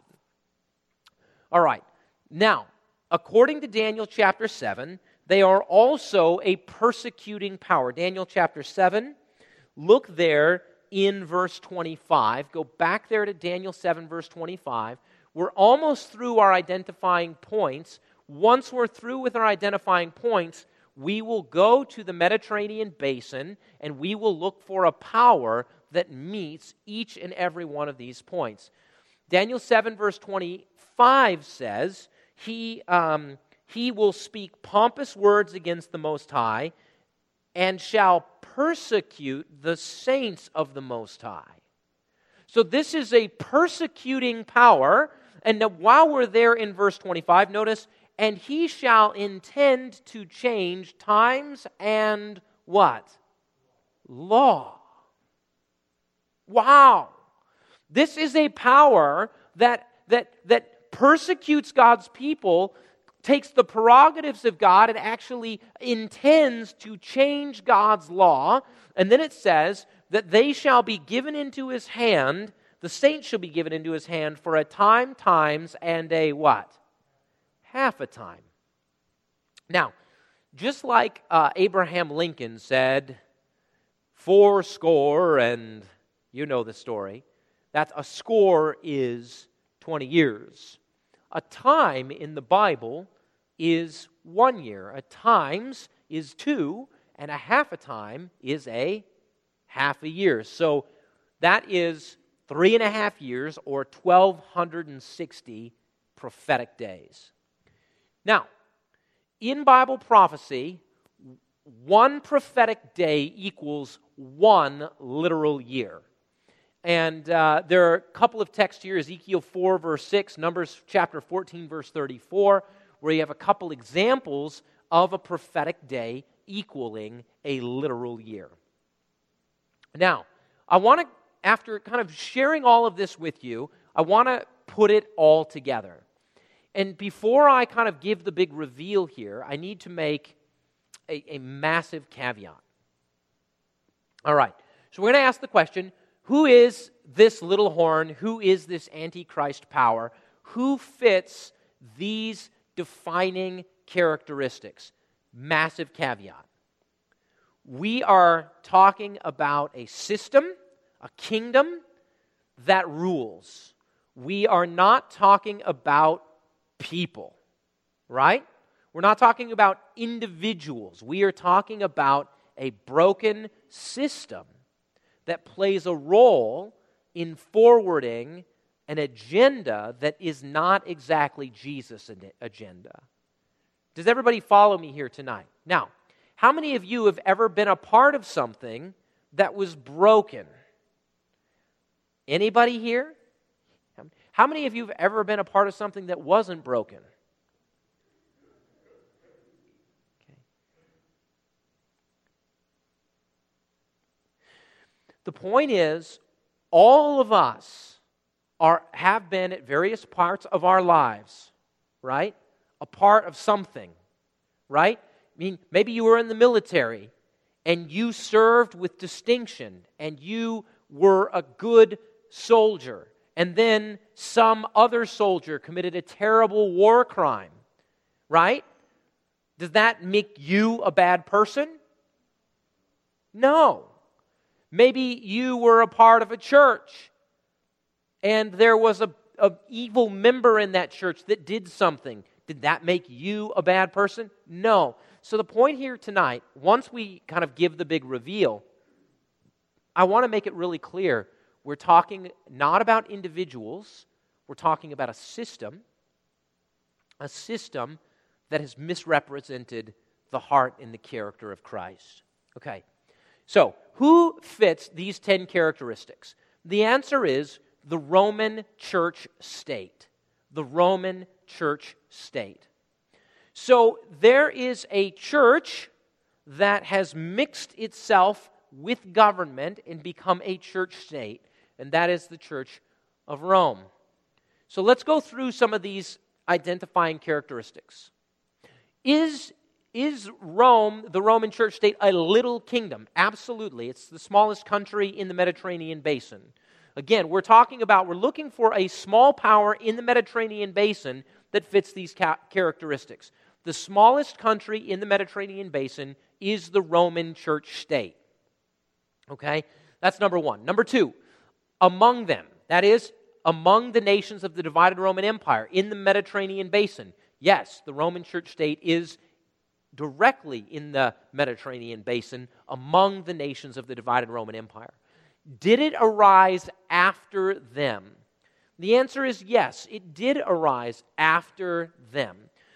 All right. Now, according to Daniel chapter seven, they are also a persecuting power. Daniel chapter seven, look there in verse twenty-five. Go back there to Daniel seven, verse twenty-five. We're almost through our identifying points. Once we're through with our identifying points, we will go to the Mediterranean basin and we will look for a power that meets each and every one of these points. Daniel seven, verse twenty-five says, He, um, he will speak pompous words against the Most High and shall persecute the saints of the Most High. So this is a persecuting power. And now while we're there in verse twenty-five, notice, and he shall intend to change times and what? Law. Wow. This is a power that, that, that persecutes God's people, takes the prerogatives of God, and actually intends to change God's law. And then it says that they shall be given into his hand, the saints shall be given into his hand for a time, times, and a what? Half a time. Now, just like uh, Abraham Lincoln said, four score, and you know the story, that a score is twenty years. A time in the Bible is one year. A times is two, and a half a time is a half a year. So that is three and a half years, or twelve sixty prophetic days. Now, in Bible prophecy, one prophetic day equals one literal year. And uh, there are a couple of texts here, Ezekiel four, verse six, Numbers chapter fourteen, verse thirty-four, where you have a couple examples of a prophetic day equaling a literal year. Now, I want to, after kind of sharing all of this with you, I want to put it all together. And before I kind of give the big reveal here, I need to make a, a massive caveat. All right, so we're going to ask the question, who is this little horn? Who is this Antichrist power? Who fits these defining characteristics? Massive caveat. We are talking about a system, a kingdom that rules. We are not talking about people, right? We're not talking about individuals. We are talking about a broken system that plays a role in forwarding an agenda that is not exactly Jesus' agenda. Does everybody follow me here tonight? Now, how many of you have ever been a part of something that was broken? Anybody here? How many of you have ever been a part of something that wasn't broken? Okay. The point is, all of us are have been at various parts of our lives, right? A part of something, right? I mean, maybe you were in the military and you served with distinction and you were a good soldier, and then some other soldier committed a terrible war crime, right? Does that make you a bad person? No. Maybe you were a part of a church and there was a, a evil member in that church that did something. Did that make you a bad person? No. So the point here tonight, once we kind of give the big reveal, I want to make it really clear. We're talking not about individuals. We're talking about a system, a system that has misrepresented the heart and the character of Christ. Okay, so who fits these ten characteristics? The answer is the Roman church state. The Roman church state. So there is a church that has mixed itself with government and become a church state, and that is the Church of Rome. So let's go through some of these identifying characteristics. Is, is Rome, the Roman church state, a little kingdom? Absolutely. It's the smallest country in the Mediterranean basin. Again, we're talking about, we're looking for a small power in the Mediterranean basin that fits these ca- characteristics. The smallest country in the Mediterranean basin is the Roman church state. Okay? That's number one. Number two, among them, that is, among the nations of the divided Roman Empire in the Mediterranean basin, yes, the Roman church state is directly in the Mediterranean basin among the nations of the divided Roman Empire. Did it arise after them? The answer is yes, it did arise after them.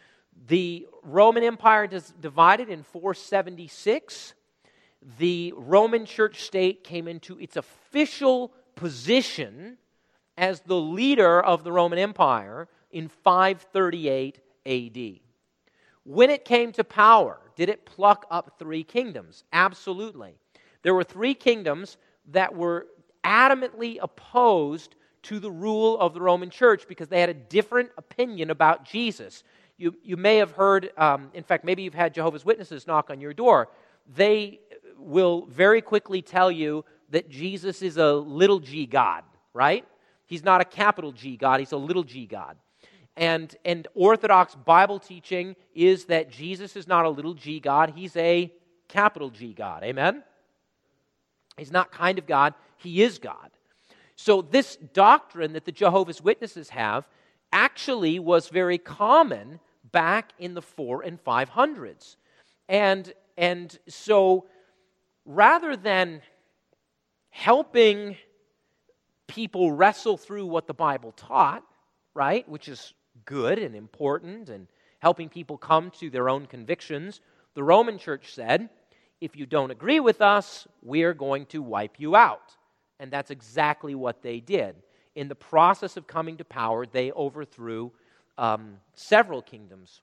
The Roman Empire is divided in four seventy-six. The Roman church state came into its official position as the leader of the Roman Empire in five thirty-eight A D. When it came to power, did it pluck up three kingdoms? Absolutely. There were three kingdoms that were adamantly opposed to the rule of the Roman church because they had a different opinion about Jesus. You, you may have heard, um, in fact, maybe you've had Jehovah's Witnesses knock on your door. They will very quickly tell you that Jesus is a little g God, right? He's not a capital G God, he's a little g God. And, and Orthodox Bible teaching is that Jesus is not a little g God, he's a capital G God. Amen? He's not kind of God, he is God. So this doctrine that the Jehovah's Witnesses have actually was very common back in the four and five hundreds. And, and so rather than helping people wrestle through what the Bible taught, right, which is good and important, and helping people come to their own convictions, the Roman church said, if you don't agree with us, we're going to wipe you out. And that's exactly what they did. In the process of coming to power, they overthrew um, several kingdoms.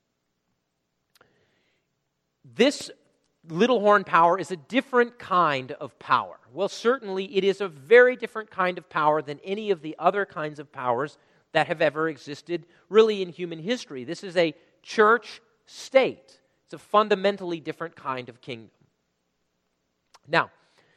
This little horn power is a different kind of power. Well, certainly it is a very different kind of power than any of the other kinds of powers that have ever existed really in human history. This is a church state. It's a fundamentally different kind of kingdom. Now,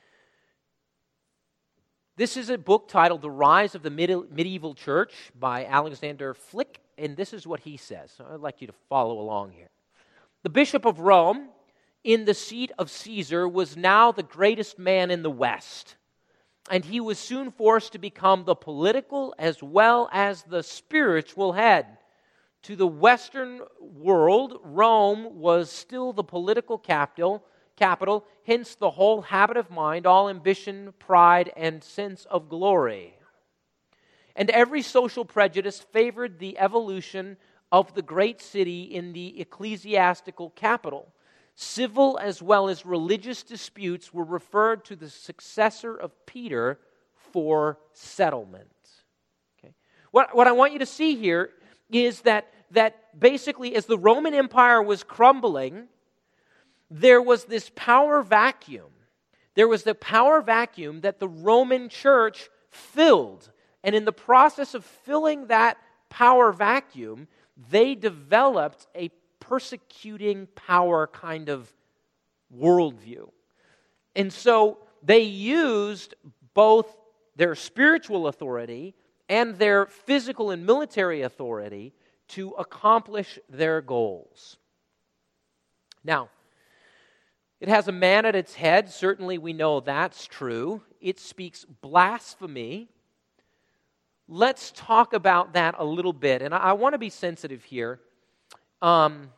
this is a book titled The Rise of the Medieval Church by Alexander Flick, and this is what he says. So I'd like you to follow along here. The Bishop of Rome, in the seat of Caesar, was now the greatest man in the West, and he was soon forced to become the political as well as the spiritual head. To the Western world, Rome was still the political capital, capital, hence the whole habit of mind, all ambition, pride, and sense of glory. And every social prejudice favored the evolution of the great city in the ecclesiastical capital. Civil as well as religious disputes were referred to the successor of Peter for settlement. Okay. What, what I want you to see here is that, that basically as the Roman Empire was crumbling, there was this power vacuum. There was the power vacuum that the Roman church filled. And in the process of filling that power vacuum, they developed a persecuting power kind of worldview. And so they used both their spiritual authority and their physical and military authority to accomplish their goals. Now, it has a man at its head. Certainly we know that's true. It speaks blasphemy. Let's talk about that a little bit. And I, I want to be sensitive here. Um,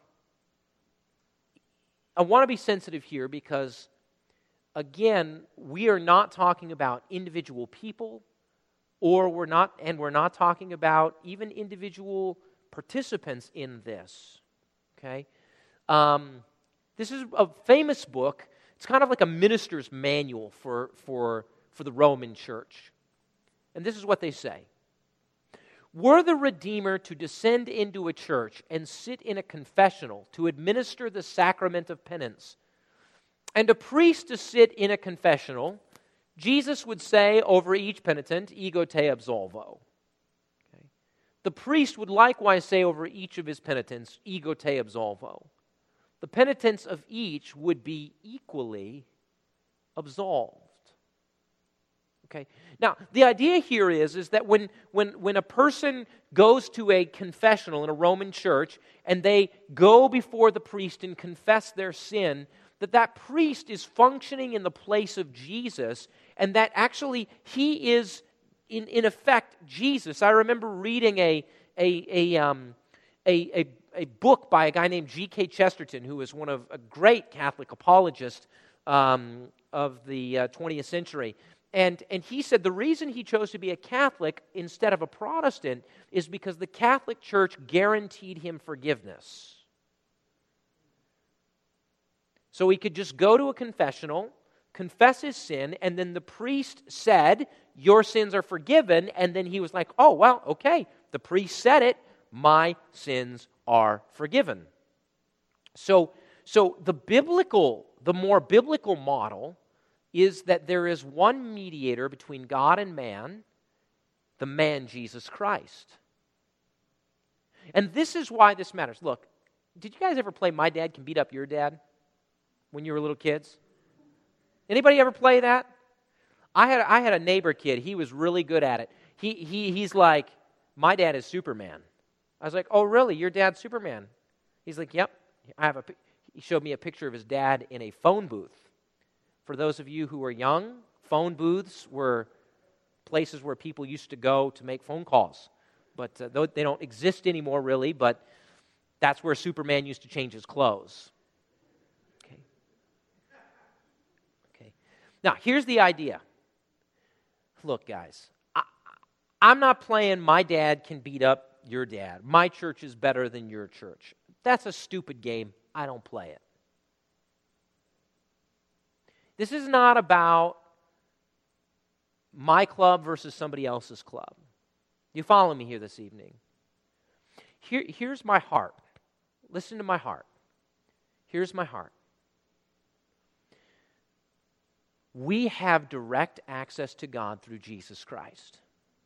I want to be sensitive here because, again, we are not talking about individual people, or we're not, and we're not talking about even individual participants in this. Okay? Um, this is a famous book. It's kind of like a minister's manual for, for, for the Roman church. And this is what they say. Were the Redeemer to descend into a church and sit in a confessional to administer the sacrament of penance, and a priest to sit in a confessional, Jesus would say over each penitent, ego te absolvo. Okay. The priest would likewise say over each of his penitents, ego te absolvo. The penitents of each would be equally absolved. Okay. Now, the idea here is, is that when, when, when a person goes to a confessional in a Roman church and they go before the priest and confess their sin, that that priest is functioning in the place of Jesus, and that actually he is, in, in effect, Jesus. I remember reading a, a, a, um, a, a, a book by a guy named G K Chesterton, who was one of a great Catholic apologist um, of the uh, twentieth century. And, and he said the reason he chose to be a Catholic instead of a Protestant is because the Catholic Church guaranteed him forgiveness. So he could just go to a confessional, confess his sin, and then the priest said, your sins are forgiven, and then he was like, oh, well, okay, the priest said it, my sins are forgiven. So, so the biblical, the more biblical model is that there is one mediator between God and man, the man Jesus Christ. And this is why this matters. Look, did you guys ever play My Dad Can Beat Up Your Dad when you were little kids? Anybody ever play that? I had I had a neighbor kid. He was really good at it. He he he's like, my dad is Superman. I was like, oh really? Your dad's Superman? He's like, yep. I have a. He showed me a picture of his dad in a phone booth. For those of you who are young, phone booths were places where people used to go to make phone calls. But uh, they don't exist anymore, really, but that's where Superman used to change his clothes. Okay. Okay. Now, here's the idea. Look, guys, I, I'm not playing my dad can beat up your dad. My church is better than your church. That's a stupid game. I don't play it. This is not about my club versus somebody else's club. You follow me here this evening? Here, here's my heart. Listen to my heart. Here's my heart. We have direct access to God through Jesus Christ.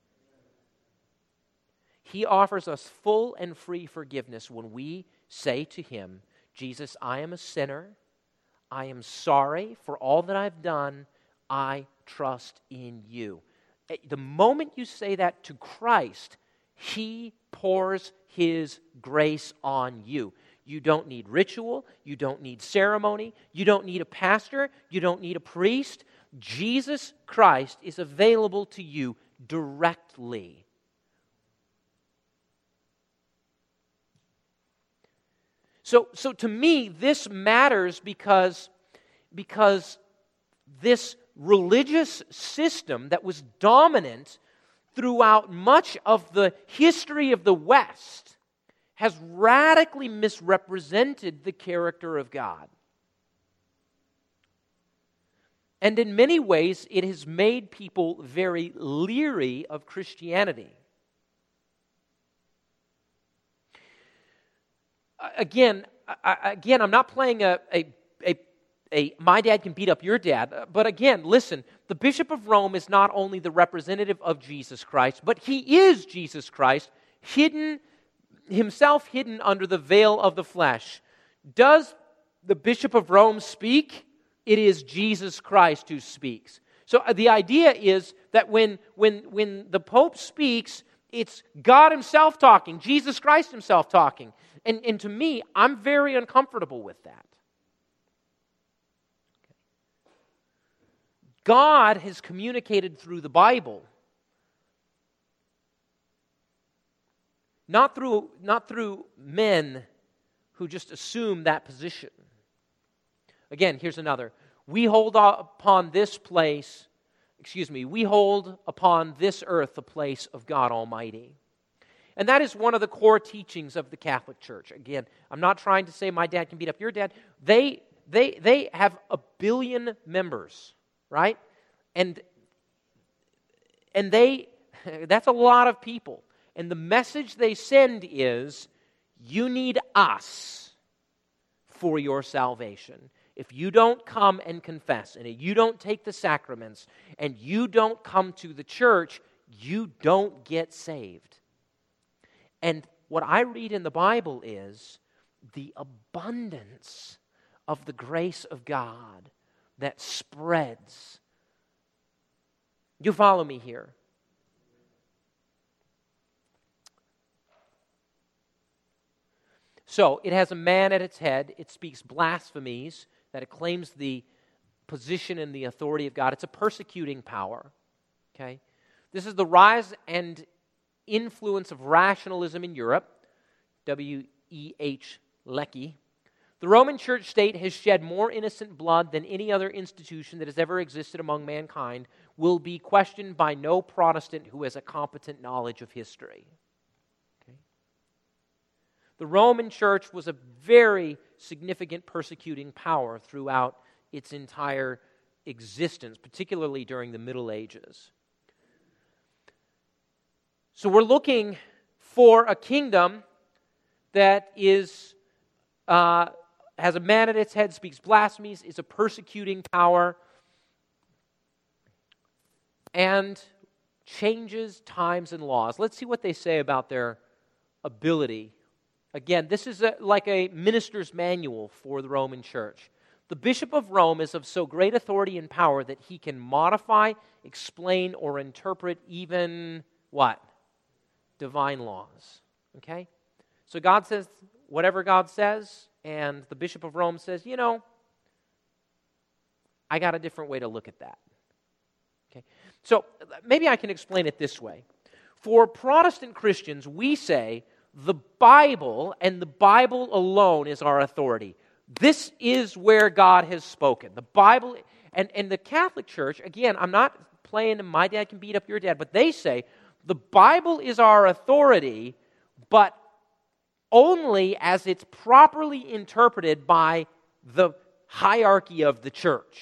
He offers us full and free forgiveness when we say to Him, Jesus, I am a sinner. I am sorry for all that I've done. I trust in you. The moment you say that to Christ, He pours His grace on you. You don't need ritual. You don't need ceremony. You don't need a pastor. You don't need a priest. Jesus Christ is available to you directly. So, so to me, this matters because, because this religious system that was dominant throughout much of the history of the West has radically misrepresented the character of God. And in many ways, it has made people very leery of Christianity. Again, I, again, I'm not playing a, a, a, a my dad can beat up your dad, but again, listen, the Bishop of Rome is not only the representative of Jesus Christ, but he is Jesus Christ, hidden, himself hidden under the veil of the flesh. Does the Bishop of Rome speak? It is Jesus Christ who speaks. So the idea is that when, when, when the Pope speaks, it's God Himself talking, Jesus Christ Himself talking. And, and to me, I'm very uncomfortable with that. God has communicated through the Bible, not through, not through men who just assume that position. Again, here's another. We hold upon this place, excuse me, we hold upon this earth the place of God Almighty. And that is one of the core teachings of the Catholic Church. Again, I'm not trying to say my dad can beat up your dad. They they they have a billion members, right? And and they that's a lot of people. And the message they send is, you need us for your salvation. If you don't come and confess, and you don't take the sacraments, and you don't come to the church, you don't get saved. And what I read in the Bible is the abundance of the grace of God that spreads. You follow me here? So, it has a man at its head. It speaks blasphemies, that it claims the position and the authority of God. It's a persecuting power. Okay? This is the rise and influence of rationalism in Europe. W E H Lecky. The Roman Church state has shed more innocent blood than any other institution that has ever existed among mankind, will be questioned by no Protestant who has a competent knowledge of history. Okay? The Roman Church was a very significant persecuting power throughout its entire existence, particularly during the Middle Ages. So we're looking for a kingdom that is uh, has a man at its head, speaks blasphemies, is a persecuting power, and changes times and laws. Let's see what they say about their ability. Again, this is a, like a minister's manual for the Roman Church. The Bishop of Rome is of so great authority and power that he can modify, explain, or interpret even what? Divine laws. Okay? So God says whatever God says, and the Bishop of Rome says, you know, I got a different way to look at that. Okay? So maybe I can explain it this way. For Protestant Christians, we say the Bible and the Bible alone is our authority. This is where God has spoken. The Bible, and, and the Catholic Church, again, I'm not playing my dad can beat up your dad, but they say the Bible is our authority, but only as it's properly interpreted by the hierarchy of the church.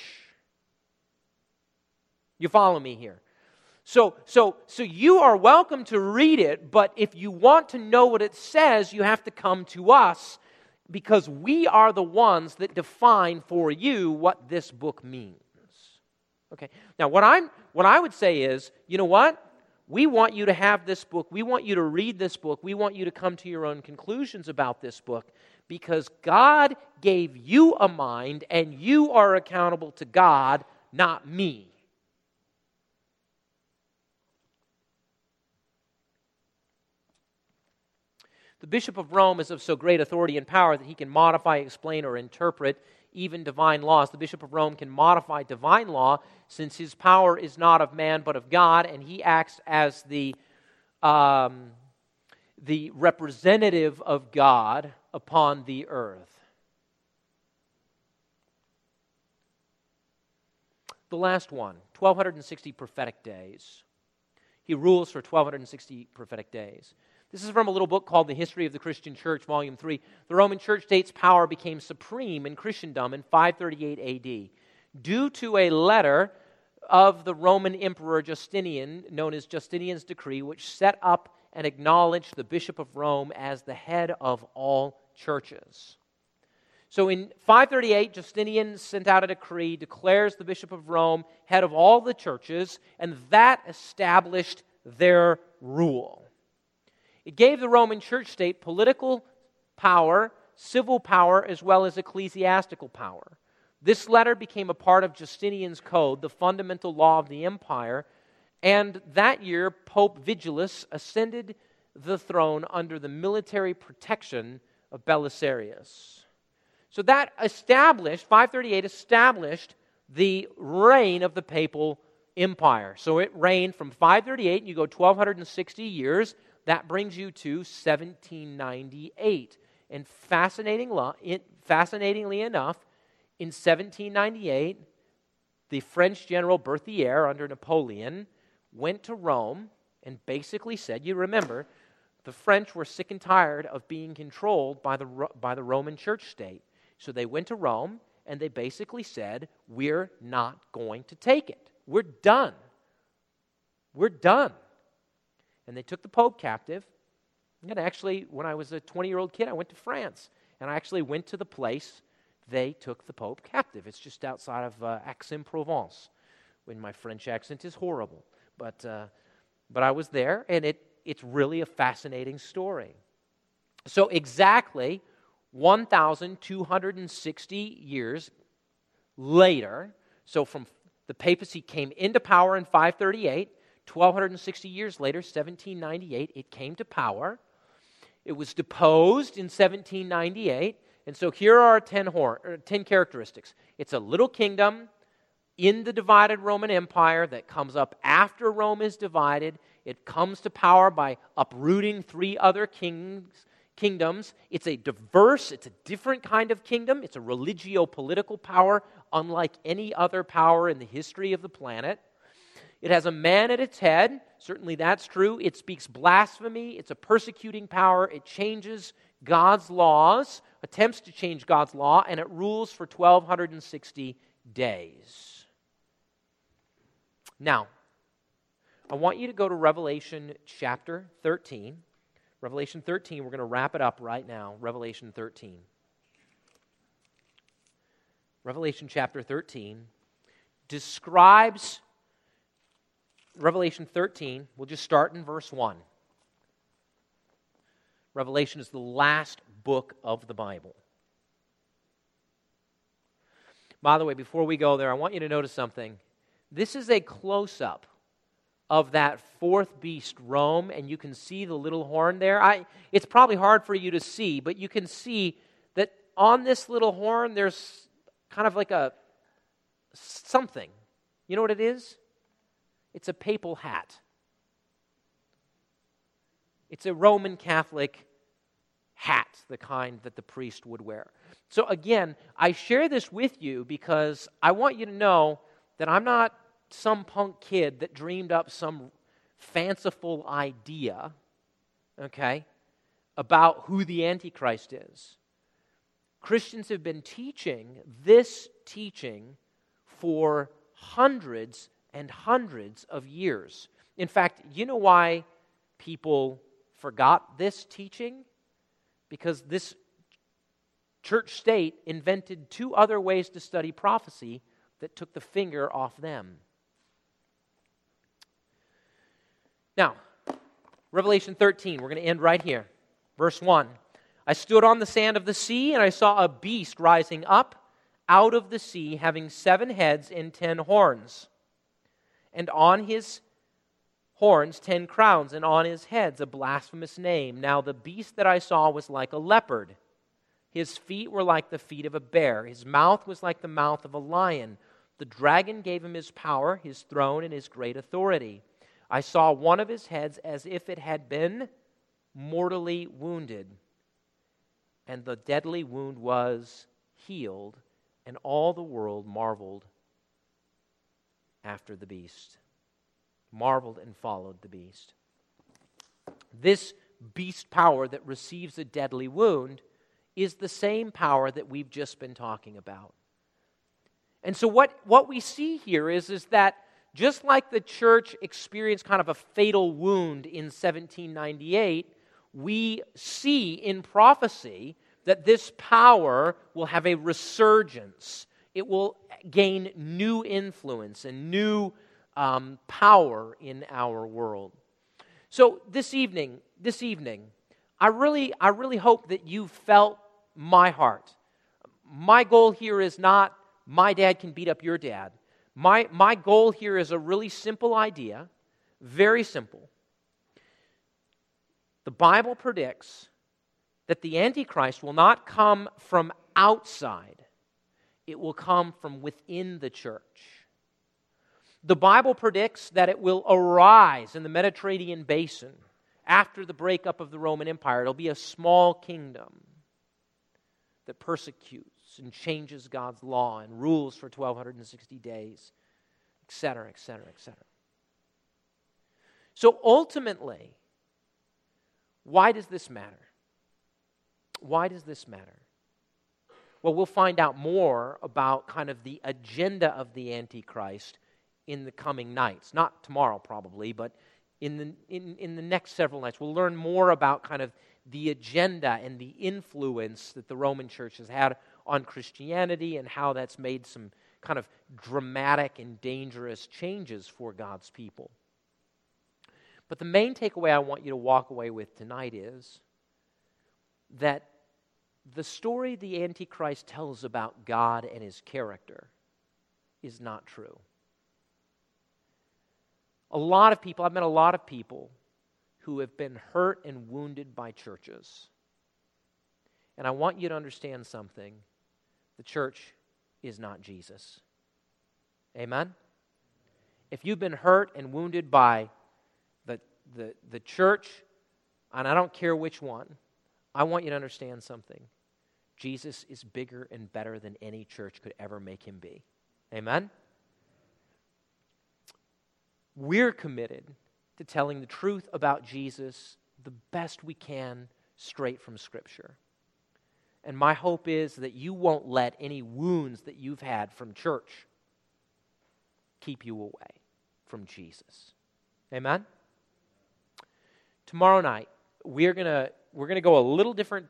You follow me here? So, so, so you are welcome to read it, but if you want to know what it says, you have to come to us, because we are the ones that define for you what this book means. Okay. Now, what I'm, what I would say is, you know what? We want you to have this book. We want you to read this book. We want you to come to your own conclusions about this book, because God gave you a mind, and you are accountable to God, not me. The Bishop of Rome is of so great authority and power that he can modify, explain, or interpret even divine laws. The Bishop of Rome can modify divine law since his power is not of man but of God, and he acts as the, um, the representative of God upon the earth. The last one, twelve sixty prophetic days. He rules for twelve sixty prophetic days. This is from a little book called The History of the Christian Church, Volume three. The Roman Church states power became supreme in Christendom in five thirty-eight A D due to a letter of the Roman Emperor Justinian, known as Justinian's Decree, which set up and acknowledged the Bishop of Rome as the head of all churches. So in five thirty-eight, Justinian sent out a decree, declares the Bishop of Rome head of all the churches, and that established their rule. It gave the Roman church state political power, civil power, as well as ecclesiastical power. This letter became a part of Justinian's code, the fundamental law of the empire, and that year Pope Vigilus ascended the throne under the military protection of Belisarius. So that established, five thirty-eight established the reign of the papal empire. So it reigned from five thirty-eight, and you go twelve sixty years. That brings you to seventeen ninety-eight. And fascinating lo- it, fascinatingly enough, in seventeen ninety-eight, the French general Berthier, under Napoleon, went to Rome and basically said, you remember, the French were sick and tired of being controlled by the, by the Roman church state. So they went to Rome and they basically said, we're not going to take it. We're done. We're done. And they took the Pope captive. And actually, when I was a twenty-year-old kid, I went to France. And I actually went to the place they took the Pope captive. It's just outside of uh, Aix-en-Provence. When my French accent is horrible. But uh, but I was there, and it it's really a fascinating story. So exactly one thousand two hundred sixty years later, so from the papacy came into power in five thirty-eight, twelve sixty years later, seventeen ninety-eight, it came to power. It was deposed in seventeen ninety-eight. And so here are ten, hor- ten characteristics. It's a little kingdom in the divided Roman Empire that comes up after Rome is divided. It comes to power by uprooting three other kings, kingdoms. It's a diverse, it's a different kind of kingdom. It's a religio-political power unlike any other power in the history of the planet. It has a man at its head. Certainly that's true. It speaks blasphemy. It's a persecuting power. It changes God's laws attempts to change God's law, and it rules for twelve sixty days. Now, I want you to go to Revelation chapter thirteen. Revelation thirteen, we're going to wrap it up right now. Revelation thirteen. Revelation chapter thirteen describes, Revelation thirteen, we'll just start in verse one. Revelation is the last book of the Bible. By the way, before we go there, I want you to notice something. This is a close-up of that fourth beast, Rome, and you can see the little horn there. I, it's probably hard for you to see, but you can see that on this little horn, there's kind of like a something. You know what it is? It's a papal hat. It's a Roman Catholic hat, the kind that the priest would wear. So again, I share this with you because I want you to know that I'm not some punk kid that dreamed up some fanciful idea, okay, about who the Antichrist is. Christians have been teaching this teaching for hundreds and hundreds of years. In fact, you know why people forgot this teaching? Because this church state invented two other ways to study prophecy that took the finger off them. Now, Revelation thirteen, we're going to end right here. Verse one. I stood on the sand of the sea, and I saw a beast rising up out of the sea, having seven heads and ten horns. And on his horns ten crowns, and on his heads a blasphemous name. Now the beast that I saw was like a leopard. His feet were like the feet of a bear. His mouth was like the mouth of a lion. The dragon gave him his power, his throne, and his great authority. I saw one of his heads as if it had been mortally wounded, and the deadly wound was healed, and all the world marveled after the beast. Marveled and followed the beast. This beast power that receives a deadly wound is the same power that we've just been talking about. And so what, what we see here is, is that just like the church experienced kind of a fatal wound in seventeen ninety-eight, we see in prophecy that this power will have a resurgence. It will gain new influence and new um, power in our world. So this evening, this evening, I really, I really hope that you felt my heart. My goal here is not my dad can beat up your dad. My, my goal here is a really simple idea, very simple. The Bible predicts that the Antichrist will not come from outside. It will come from within the church. The Bible predicts that it will arise in the Mediterranean basin after the breakup of the Roman Empire. It'll be a small kingdom that persecutes and changes God's law and rules for twelve sixty days, et cetera, et cetera, et cetera. So ultimately, why does this matter? Why does this matter? Well, we'll find out more about kind of the agenda of the Antichrist in the coming nights. Not tomorrow probably, but in the, in, in the next several nights. We'll learn more about kind of the agenda and the influence that the Roman Church has had on Christianity and how that's made some kind of dramatic and dangerous changes for God's people. But the main takeaway I want you to walk away with tonight is that the story the Antichrist tells about God and his character is not true. A lot of people, I've met a lot of people who have been hurt and wounded by churches. And I want you to understand something. The church is not Jesus. Amen? If you've been hurt and wounded by the, the, the church, and I don't care which one, I want you to understand something. Jesus is bigger and better than any church could ever make him be. Amen? We're committed to telling the truth about Jesus the best we can straight from Scripture. And my hope is that you won't let any wounds that you've had from church keep you away from Jesus. Amen? Tomorrow night, we're gonna we're gonna go a little different.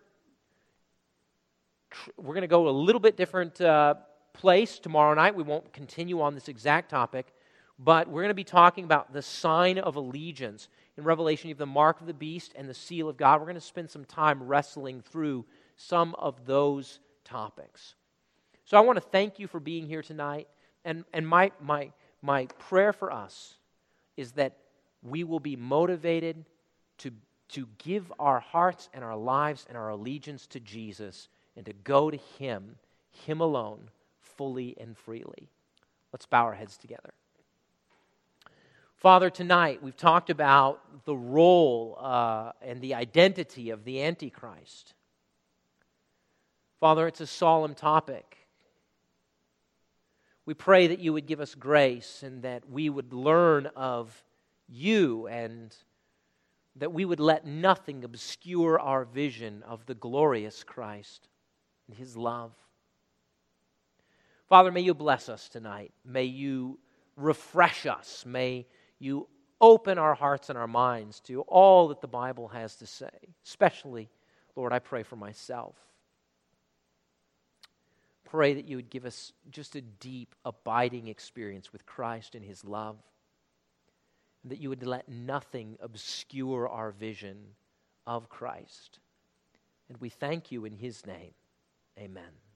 We're gonna go a little bit different uh, place tomorrow night. We won't continue on this exact topic, but we're gonna be talking about the sign of allegiance. In Revelation, you have the mark of the beast and the seal of God. We're gonna spend some time wrestling through some of those topics. So I want to thank you for being here tonight, and and my my my prayer for us is that we will be motivated to, to give our hearts and our lives and our allegiance to Jesus and to go to Him, Him alone, fully and freely. Let's bow our heads together. Father, tonight we've talked about the role uh, and the identity of the Antichrist. Father, it's a solemn topic. We pray that you would give us grace and that we would learn of you and that we would let nothing obscure our vision of the glorious Christ and His love. Father, may you bless us tonight. May you refresh us. May you open our hearts and our minds to all that the Bible has to say. Especially, Lord, I pray for myself. Pray that you would give us just a deep, abiding experience with Christ and His love. And that you would let nothing obscure our vision of Christ. And we thank you in His name. Amen.